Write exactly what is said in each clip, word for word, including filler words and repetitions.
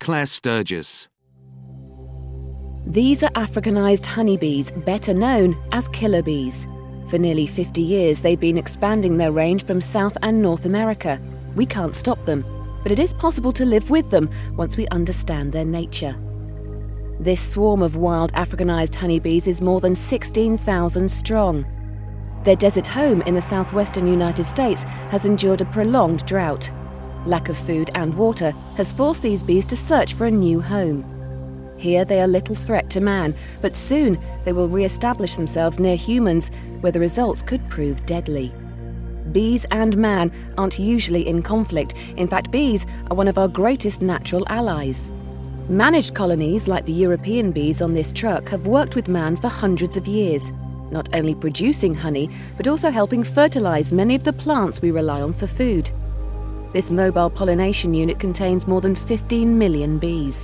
Claire Sturgis. These are Africanized honeybees, better known as killer bees. For nearly fifty years, they've been expanding their range from South and North America. We can't stop them, but it is possible to live with them once we understand their nature. This swarm of wild Africanized honeybees is more than sixteen thousand strong. Their desert home in the southwestern United States has endured a prolonged drought. Lack of food and water has forced these bees to search for a new home. Here they are little threat to man, but soon they will re-establish themselves near humans, where the results could prove deadly. Bees and man aren't usually in conflict. In fact, bees are one of our greatest natural allies. Managed colonies like the European bees on this truck have worked with man for hundreds of years, not only producing honey, but also helping fertilize many of the plants we rely on for food. This mobile pollination unit contains more than fifteen million bees.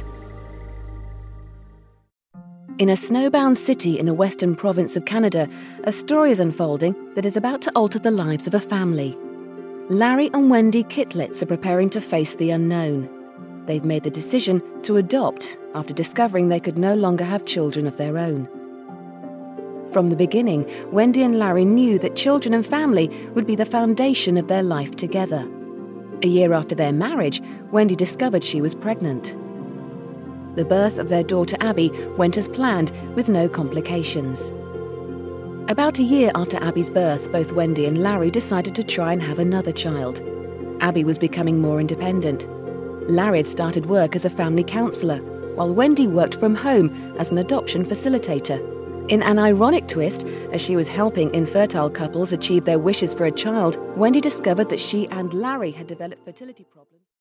In a snowbound city in the western province of Canada, a story is unfolding that is about to alter the lives of a family. Larry and Wendy Kitlitz are preparing to face the unknown. They've made the decision to adopt after discovering they could no longer have children of their own. From the beginning, Wendy and Larry knew that children and family would be the foundation of their life together. A year after their marriage, Wendy discovered she was pregnant. The birth of their daughter Abby went as planned, with no complications. About a year after Abby's birth, both Wendy and Larry decided to try and have another child. Abby was becoming more independent. Larry had started work as a family counsellor, while Wendy worked from home as an adoption facilitator. In an ironic twist, as she was helping infertile couples achieve their wishes for a child, Wendy discovered that she and Larry had developed fertility problems.